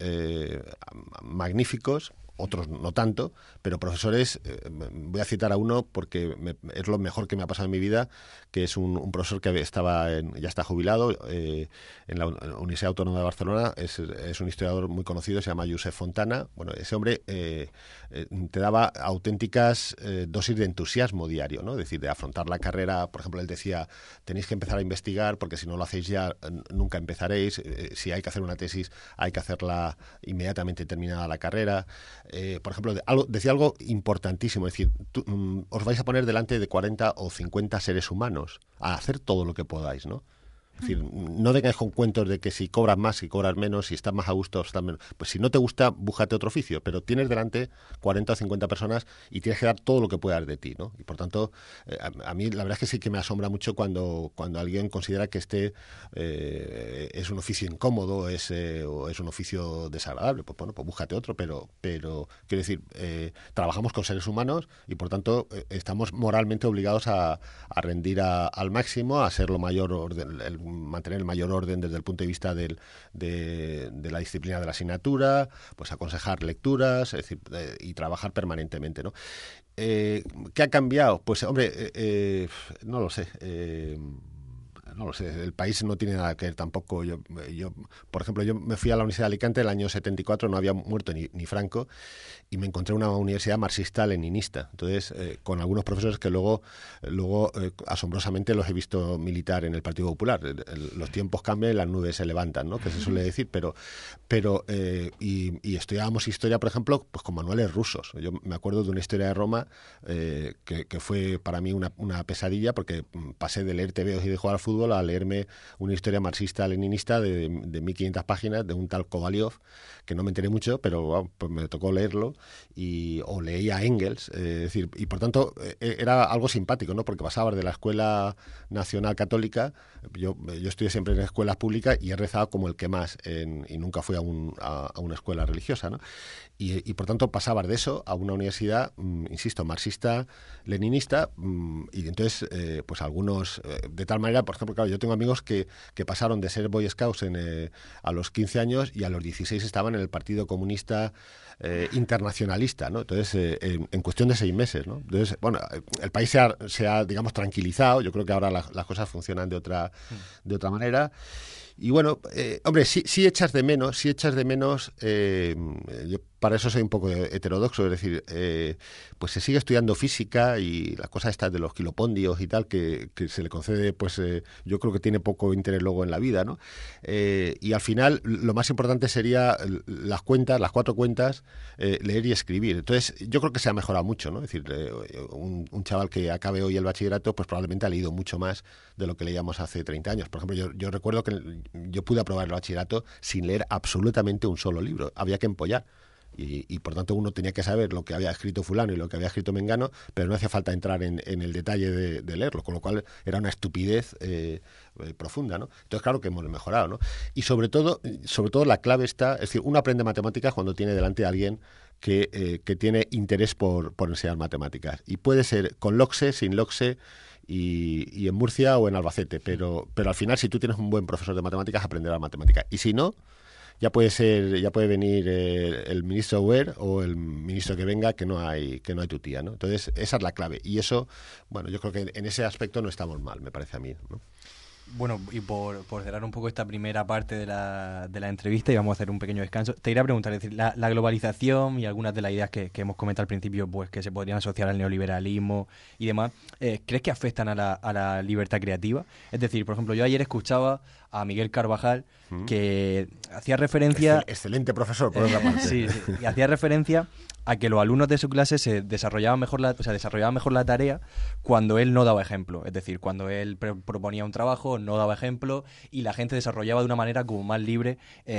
magníficos, otros no tanto, pero profesores, voy a citar a uno porque es lo mejor que me ha pasado en mi vida, que es un profesor que ya está jubilado en la Universidad Autónoma de Barcelona, es un historiador muy conocido, se llama Josep Fontana. Bueno, ese hombre te daba auténticas dosis de entusiasmo diario, ¿no? Es decir, de afrontar la carrera. Por ejemplo, él decía, tenéis que empezar a investigar porque si no lo hacéis ya nunca empezaréis. Si hay que hacer una tesis, hay que hacerla inmediatamente terminada la carrera. Por ejemplo, decía algo importantísimo, es decir, os vais a poner delante de 40 o 50 seres humanos a hacer todo lo que podáis, ¿no? Es decir, no vengáis con cuentos de que si cobras más, si cobras menos, si estás más a gusto o estás menos. Pues si no te gusta, búscate otro oficio, pero tienes delante 40 o 50 personas y tienes que dar todo lo que puedas de ti, ¿no? Y por tanto, a mí la verdad es que sí que me asombra mucho cuando alguien considera que es un oficio incómodo o es un oficio desagradable. Pues bueno, pues búscate otro, pero quiero decir, trabajamos con seres humanos y por tanto mantener el mayor orden desde el punto de vista de la disciplina de la asignatura, pues aconsejar lecturas, es decir, y trabajar permanentemente, ¿no? ¿Qué ha cambiado? Pues, hombre, no lo sé. No lo sé, el país no tiene nada que ver tampoco. Yo, por ejemplo, yo me fui a la Universidad de Alicante el año 74, no había muerto ni Franco, y me encontré una universidad marxista-leninista. Entonces, con algunos profesores que luego asombrosamente los he visto militar en el Partido Popular. Los tiempos cambian y las nubes se levantan, ¿no? Que se suele decir, y estudiábamos historia, por ejemplo, pues con manuales rusos. Yo me acuerdo de una historia de Roma que fue para mí una pesadilla, porque pasé de leer TVOs y de jugar al fútbol a leerme una historia marxista-leninista de 1500 páginas de un tal Kovalyov, que no me enteré mucho, pero bueno, pues me tocó leerlo, o leía a Engels, es decir, y por tanto era algo simpático, ¿no? Porque pasaba de la Escuela Nacional Católica, yo estudié siempre en escuelas públicas y he rezado como el que más, y nunca fui a una escuela religiosa, ¿no? Y por tanto pasaba de eso a una universidad, insisto, marxista-leninista, y entonces, pues algunos, de tal manera, por ejemplo, claro, yo tengo amigos que pasaron de ser Boy Scouts a los 15 años y a los 16 estaban en el Partido Comunista internacionalista, ¿no? Entonces, en cuestión de 6 meses, ¿no? Entonces, bueno, el país se ha digamos, tranquilizado. Yo creo que ahora las cosas funcionan de otra manera. Y bueno, hombre, sí echas de menos, yo para eso soy un poco heterodoxo, es decir, pues se sigue estudiando física y las cosas estas de los kilopondios y tal, que se le concede, pues yo creo que tiene poco interés luego en la vida, ¿no? Y al final lo más importante sería las 4 cuentas, leer y escribir. Entonces yo creo que se ha mejorado mucho, ¿no? Es decir, un chaval que acabe hoy el bachillerato, pues probablemente ha leído mucho más de lo que leíamos hace 30 años. Por ejemplo, yo recuerdo que yo pude aprobar el bachillerato sin leer absolutamente un solo libro. Había que empollar. Y por tanto uno tenía que saber lo que había escrito fulano y lo que había escrito mengano, pero no hacía falta entrar en el detalle de leerlo, con lo cual era una estupidez profunda, ¿no? Entonces claro que hemos mejorado, ¿no? Y sobre todo la clave está, es decir, uno aprende matemáticas cuando tiene delante a alguien que tiene interés por enseñar matemáticas, y puede ser con LOCSE, sin LOCSE, y en Murcia o en Albacete, pero al final si tú tienes un buen profesor de matemáticas aprenderás matemáticas, y si no, ya puede venir el ministro Wert o el ministro que venga, que no hay tu tía, ¿no? Entonces esa es la clave, y eso, bueno, yo creo que en ese aspecto no estamos mal, me parece a mí, ¿no? Bueno, y por cerrar un poco esta primera parte de la entrevista, y vamos a hacer un pequeño descanso, te iría a preguntar, es decir, la globalización y algunas de las ideas que hemos comentado al principio, pues que se podrían asociar al neoliberalismo y demás, ¿crees que afectan a la libertad creativa? Es decir, por ejemplo, yo ayer escuchaba a Miguel Carvajal, que hacía referencia... Excelente profesor, por otra parte. Sí, y hacía referencia a que los alumnos de su clase desarrollaban mejor la tarea cuando él no daba ejemplo. Es decir, cuando él proponía un trabajo, no daba ejemplo, y la gente desarrollaba de una manera como más libre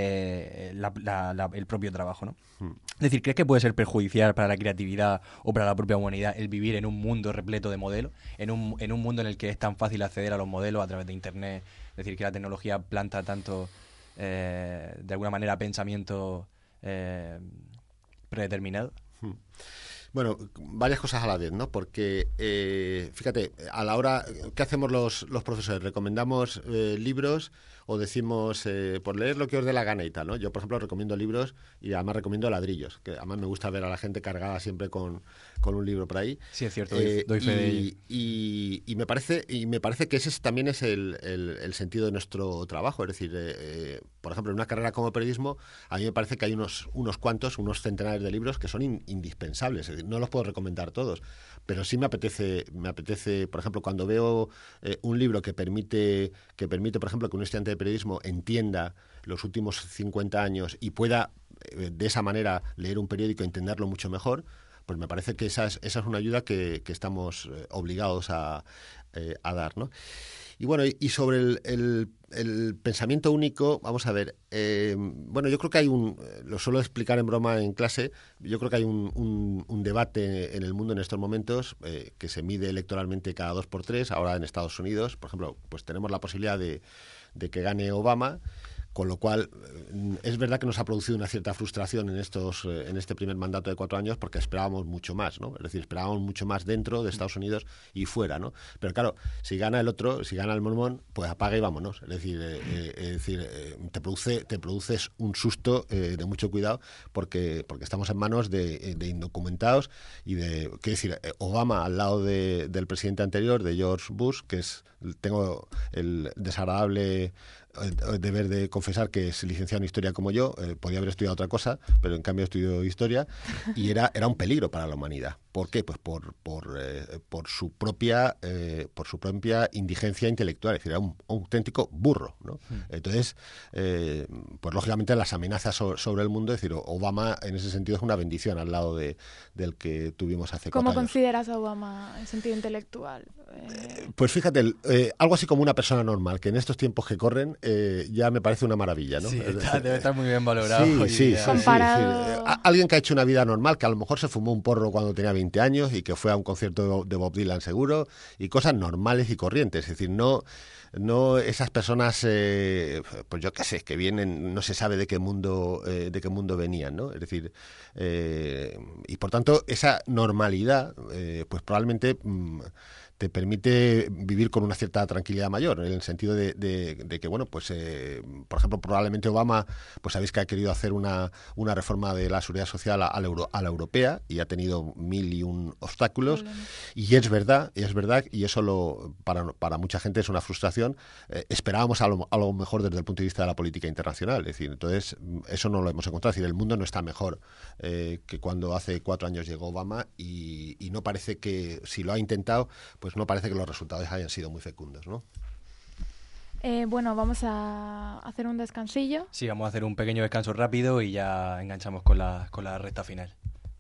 el propio trabajo, ¿no? Es decir, ¿crees que puede ser perjudicial para la creatividad o para la propia humanidad el vivir en un mundo repleto de modelos? En un mundo en el que es tan fácil acceder a los modelos a través de Internet. Es decir, que la tecnología planta tanto, de alguna manera, pensamiento predeterminado. Bueno, varias cosas a la vez, ¿no? Porque, fíjate, a la hora, ¿qué hacemos los profesores? ¿Recomendamos libros o decimos por leer lo que os dé la gana y tal, ¿no? Yo, por ejemplo, recomiendo libros y además recomiendo ladrillos, que además me gusta ver a la gente cargada siempre con un libro por ahí. Sí, es cierto, doy fe de ello. Y me parece que ese también es el sentido de nuestro trabajo. Es decir, por ejemplo, en una carrera como periodismo, a mí me parece que hay unos cuantos centenares de libros que son indispensables. Es decir, no los puedo recomendar todos, pero sí me apetece, por ejemplo, cuando veo un libro que permite, por ejemplo, que un estudiante de periodismo entienda los últimos 50 años y pueda, de esa manera, leer un periódico y entenderlo mucho mejor, pues me parece que esa es una ayuda que estamos obligados a dar, ¿no? Y bueno, y sobre el pensamiento único, vamos a ver, bueno, yo creo que hay lo suelo explicar en broma en clase, yo creo que hay un debate en el mundo en estos momentos que se mide electoralmente cada 2 por 3, ahora en Estados Unidos, por ejemplo, pues tenemos la posibilidad de que gane Obama, con lo cual es verdad que nos ha producido una cierta frustración en este primer mandato de 4 años, porque esperábamos mucho más, ¿no? Es decir, esperábamos mucho más dentro de Estados Unidos y fuera, ¿no? Pero claro, si gana el otro, si gana el mormón, pues apaga y vámonos. Es decir, te produces un susto de mucho cuidado, porque estamos en manos de indocumentados y quiero decir, Obama al lado del presidente anterior, de George Bush, tengo el desagradable deber de confesar que es licenciado en Historia como yo, podía haber estudiado otra cosa, pero en cambio estudió Historia, y era un peligro para la humanidad. ¿Por qué? Pues por su propia indigencia intelectual, es decir, era un auténtico burro, ¿no? Entonces, pues lógicamente las amenazas sobre el mundo, es decir, Obama en ese sentido es una bendición al lado del que tuvimos hace 4 ¿Cómo años. consideras a Obama en sentido intelectual? Pues fíjate, algo así como una persona normal, que en estos tiempos que corren ya me parece una maravilla, ¿no? Sí, debe estar muy bien valorado. Sí. Comparado... Alguien que ha hecho una vida normal, que a lo mejor se fumó un porro cuando tenía 20 años y que fue a un concierto de Bob Dylan seguro, y cosas normales y corrientes, es decir, no esas personas, pues yo qué sé, que vienen, no se sabe de qué mundo venían, ¿no? Es decir, y por tanto esa normalidad, pues probablemente te permite vivir con una cierta tranquilidad mayor, en el sentido de que, bueno, pues, por ejemplo, probablemente Obama, pues sabéis que ha querido hacer una reforma de la seguridad social a la europea, y ha tenido 1001 obstáculos, y es verdad, y eso para mucha gente es una frustración. Esperábamos a lo mejor desde el punto de vista de la política internacional, es decir, entonces eso no lo hemos encontrado, es decir, el mundo no está mejor que cuando hace 4 años llegó Obama, y no parece que, si lo ha intentado, pues no parece que los resultados hayan sido muy fecundos, ¿no? Bueno, vamos a hacer un descansillo. Sí, vamos a hacer un pequeño descanso rápido y ya enganchamos con la recta final.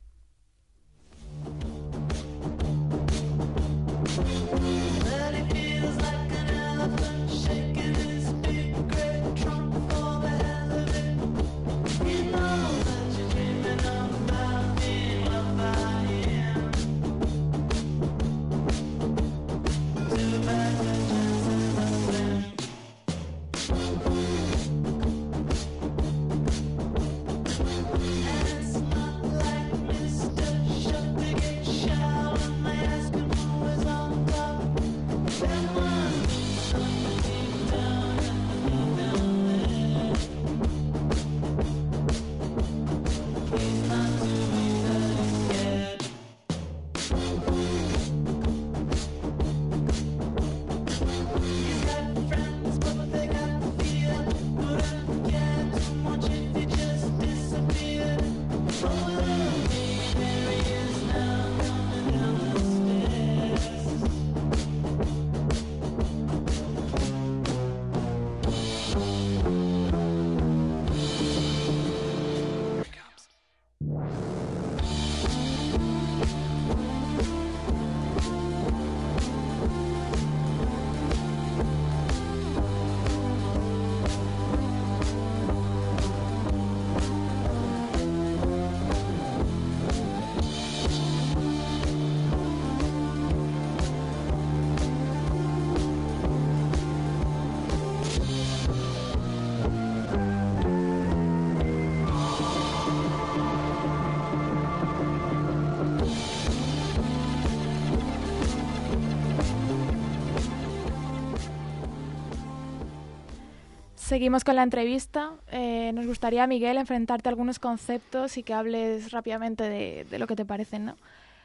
Seguimos con la entrevista. Nos gustaría, Miguel, enfrentarte a algunos conceptos y que hables rápidamente de lo que te parecen, ¿no?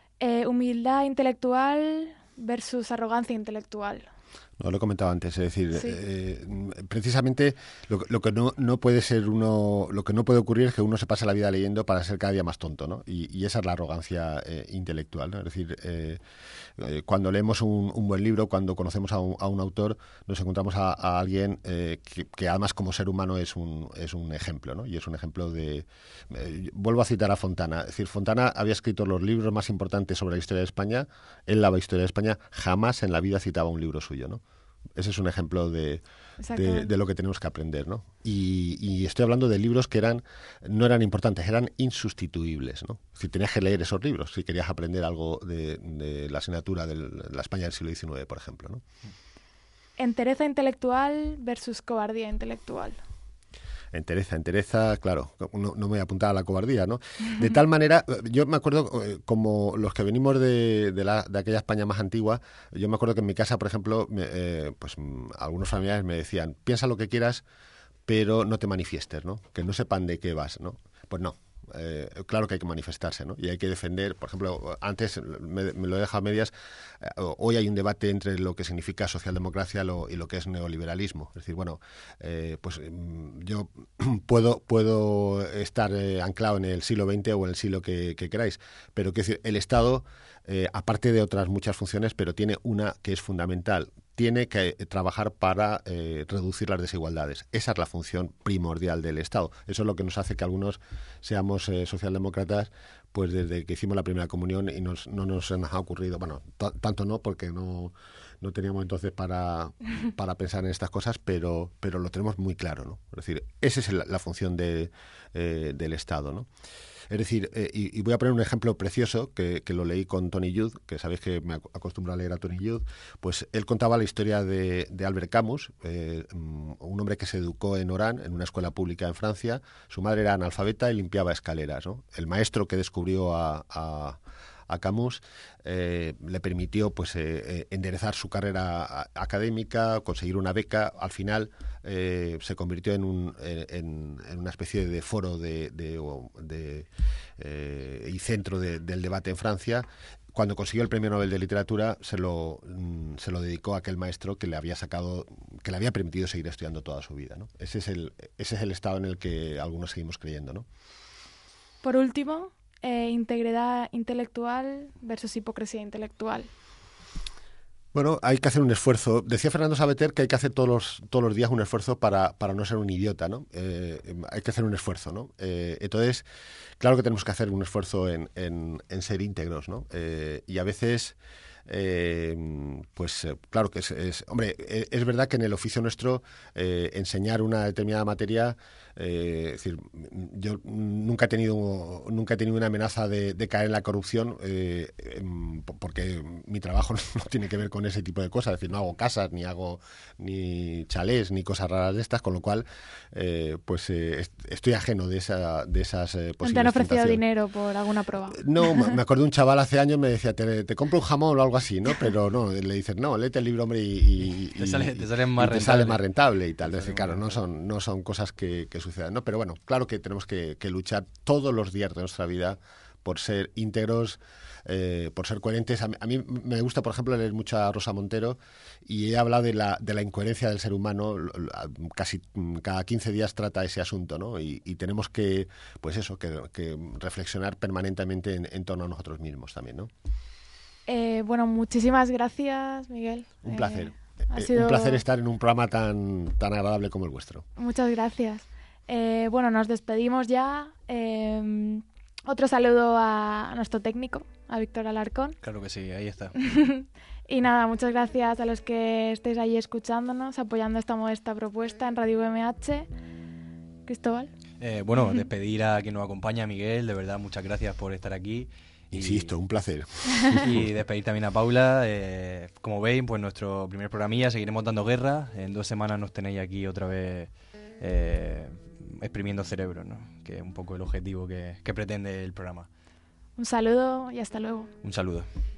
Humildad intelectual versus arrogancia intelectual. No, lo he comentado antes, es decir, Sí. precisamente lo que no puede ser lo que no puede ocurrir es que uno se pase la vida leyendo para ser cada día más tonto, ¿no? Y esa es la arrogancia intelectual, ¿no? Es decir, cuando leemos un buen libro, cuando conocemos a un autor, nos encontramos a alguien que además como ser humano es un ejemplo, ¿no? Y es un ejemplo de... vuelvo a citar a Fontana, es decir, Fontana había escrito los libros más importantes sobre la historia de España, él la historia de España, jamás en la vida citaba un libro suyo, ¿no? Ese es un ejemplo de lo que tenemos que aprender, ¿no? Y estoy hablando de libros que no eran importantes, eran insustituibles, ¿no? Es decir, tenías que leer esos libros si querías aprender algo de la asignatura de la España del siglo XIX, por ejemplo, ¿no? Entereza intelectual versus cobardía intelectual. Entereza, claro, no me voy a apuntar a la cobardía, ¿no? De tal manera, yo me acuerdo, como los que venimos de aquella España más antigua, yo me acuerdo que en mi casa, por ejemplo, pues algunos familiares me decían, piensa lo que quieras, pero no te manifiestes, ¿no? Que no sepan de qué vas, ¿no? Pues no. Claro que hay que manifestarse, ¿no? Y hay que defender, por ejemplo, antes me lo he dejado a medias, hoy hay un debate entre lo que significa socialdemocracia y lo que es neoliberalismo. Es decir, bueno, pues yo puedo estar anclado en el siglo XX o en el siglo que queráis, pero quiero decir, el Estado, aparte de otras muchas funciones, pero tiene una que es fundamental. Tiene que trabajar para reducir las desigualdades. Esa es la función primordial del Estado. Eso es lo que nos hace que algunos seamos socialdemócratas, pues desde que hicimos la primera comunión y no nos ha ocurrido, bueno, tanto no, porque no teníamos entonces para pensar en estas cosas, pero lo tenemos muy claro, ¿no? Es decir, esa es la función del Estado, ¿no? Es decir, y voy a poner un ejemplo precioso que lo leí con Tony Judd, que sabéis que me acostumbro a leer a Tony Judd. Pues él contaba la historia de Albert Camus, un hombre que se educó en Oran, en una escuela pública en Francia. Su madre era analfabeta y limpiaba escaleras, ¿no? El maestro que descubrió a Camus le permitió pues enderezar su carrera académica, conseguir una beca. Al final se convirtió en una especie de foro y centro del debate en Francia. Cuando consiguió el Premio Nobel de Literatura se lo dedicó a aquel maestro que le había permitido seguir estudiando toda su vida, ¿no? Ese es el estado en el que algunos seguimos creyendo, ¿no? Por último, integridad intelectual versus hipocresía intelectual. Bueno, hay que hacer un esfuerzo. Decía Fernando Savater que hay que hacer todos los días un esfuerzo para no ser un idiota, ¿no? Hay que hacer un esfuerzo, ¿no? Entonces, claro que tenemos que hacer un esfuerzo en ser íntegros, ¿no? Y a veces, claro que hombre, es verdad que en el oficio nuestro enseñar una determinada materia, es decir, yo nunca he tenido una amenaza de caer en la corrupción, porque mi trabajo no tiene que ver con ese tipo de cosas. Es decir, no hago casas, ni chalés, ni cosas raras de estas, con lo cual estoy ajeno de esas posibles ¿Te han ofrecido tentaciones. Dinero por alguna prueba? No, me acuerdo de un chaval hace años me decía, te compro un jamón o algo así, ¿no? Pero no, le dices, no, léete el libro, hombre, y te sale más rentable y tal. Es decir, claro, no son cosas que sucedan, ¿no? Pero bueno, claro que tenemos que luchar todos los días de nuestra vida por ser íntegros, por ser coherentes. A mí me gusta, por ejemplo, leer mucho a Rosa Montero, y he hablado de la incoherencia del ser humano. Casi cada 15 días trata ese asunto, ¿no? Y tenemos que reflexionar permanentemente en torno a nosotros mismos también, ¿no? Bueno, muchísimas gracias, Miguel. Un placer. Ha sido un placer estar en un programa tan agradable como el vuestro. Muchas gracias. Bueno, nos despedimos ya. Otro saludo a nuestro técnico, a Víctor Alarcón. Claro que sí, ahí está. Y nada, muchas gracias a los que estéis ahí escuchándonos, apoyando esta modesta propuesta en Radio UMH. Cristóbal. Bueno, despedir a quien nos acompaña, Miguel. De verdad, muchas gracias por estar aquí. Insisto, un placer. Y despedir también a Paula. Como veis, pues nuestro primer programilla, seguiremos dando guerra. En 2 semanas nos tenéis aquí otra vez exprimiendo cerebro, ¿no? Que es un poco el objetivo que pretende el programa. Un saludo y hasta luego. Un saludo.